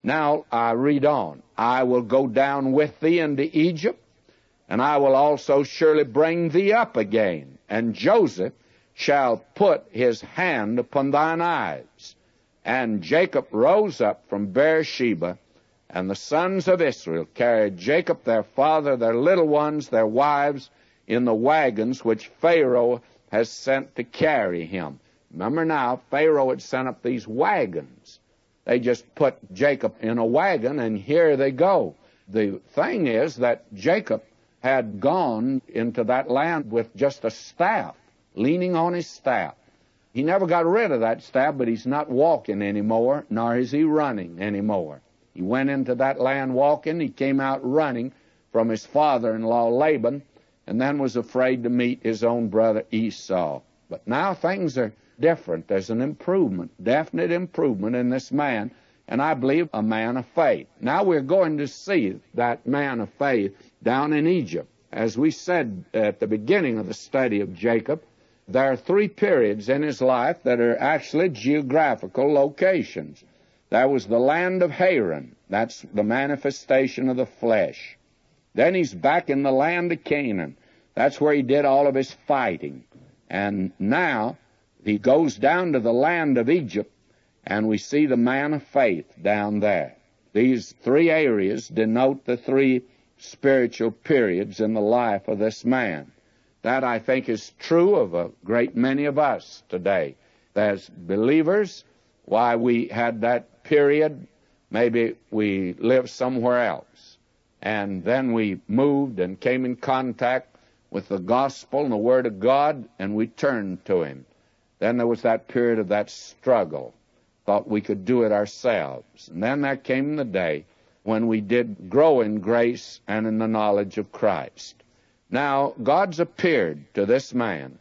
Now I read on. I will go down with thee into Egypt, and I will also surely bring thee up again. And Joseph shall put his hand upon thine eyes. And Jacob rose up from Beersheba, and the sons of Israel carried Jacob their father, their little ones, their wives, in the wagons which Pharaoh has sent to carry him. Remember now, Pharaoh had sent up these wagons. They just put Jacob in a wagon, and here they go. The thing is that Jacob had gone into that land with just a staff, leaning on his staff. He never got rid of that staff, but he's not walking anymore, nor is he running anymore. He went into that land walking. He came out running from his father-in-law Laban, and then was afraid to meet his own brother Esau. But now things are different. There's an improvement, definite improvement in this man, and I believe a man of faith. Now we're going to see that man of faith down in Egypt. As we said at the beginning of the study of Jacob, there are three periods in his life that are actually geographical locations. There was the land of Haran. That's the manifestation of the flesh. Then he's back in the land of Canaan. That's where he did all of his fighting. And now he goes down to the land of Egypt, and we see the man of faith down there. These three areas denote the three spiritual periods in the life of this man. That, I think, is true of a great many of us today. As believers, why we had that period, maybe we lived somewhere else. And then we moved and came in contact with the gospel and the Word of God, and we turned to Him. Then there was that period of that struggle. Thought we could do it ourselves. And then there came the day when we did grow in grace and in the knowledge of Christ. Now, God's appeared to this man,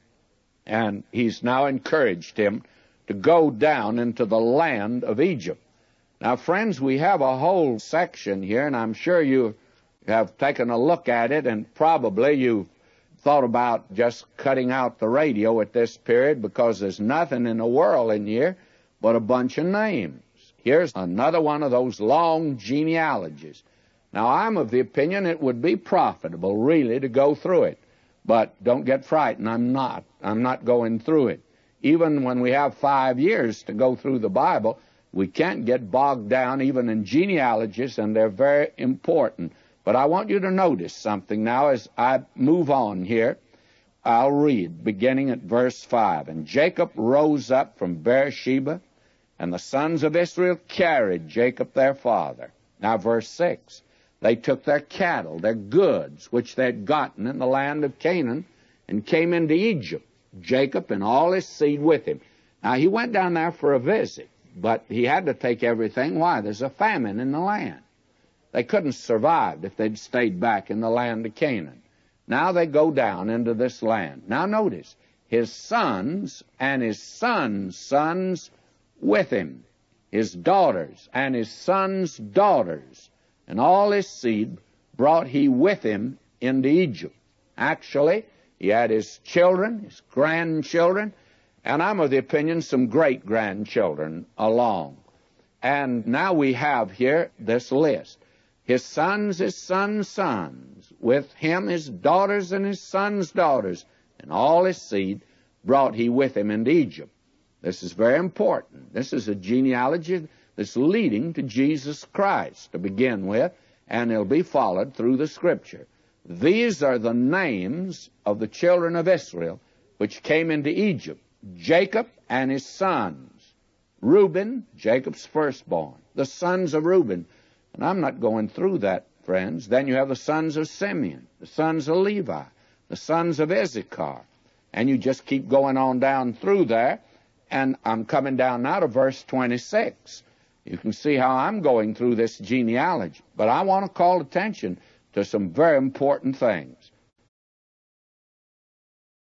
and He's now encouraged him to go down into the land of Egypt. Now, friends, we have a whole section here, and I'm sure you have taken a look at it, and probably you've thought about just cutting out the radio at this period, because there's nothing in the world in here but a bunch of names. Here's another one of those long genealogies. Now, I'm of the opinion it would be profitable, really, to go through it. But don't get frightened. I'm not going through it. Even when we have 5 years to go through the Bible, we can't get bogged down even in genealogies, and they're very important. But I want you to notice something now as I move on here. I'll read, beginning at verse 5. And Jacob rose up from Beersheba, and the sons of Israel carried Jacob their father. Now, verse 6. They took their cattle, their goods, which they had gotten in the land of Canaan, and came into Egypt, Jacob and all his seed with him. Now, he went down there for a visit, but he had to take everything. Why? There's a famine in the land. They couldn't survive if they'd stayed back in the land of Canaan. Now they go down into this land. Now notice, his sons and his sons' sons with him, his daughters and his sons' daughters, and all his seed brought he with him into Egypt. Actually, he had his children, his grandchildren, and I'm of the opinion some great-grandchildren along. And now we have here this list. His sons' sons, with him his daughters and his sons' daughters, and all his seed brought he with him into Egypt. This is very important. This is a genealogy that's leading to Jesus Christ to begin with, and it'll be followed through the Scripture. These are the names of the children of Israel which came into Egypt. Jacob and his sons. Reuben, Jacob's firstborn. The sons of Reuben. And I'm not going through that, friends. Then you have the sons of Simeon, the sons of Levi, the sons of Issachar. And you just keep going on down through there. And I'm coming down now to verse 26. You can see how I'm going through this genealogy. But I want to call attention to some very important things.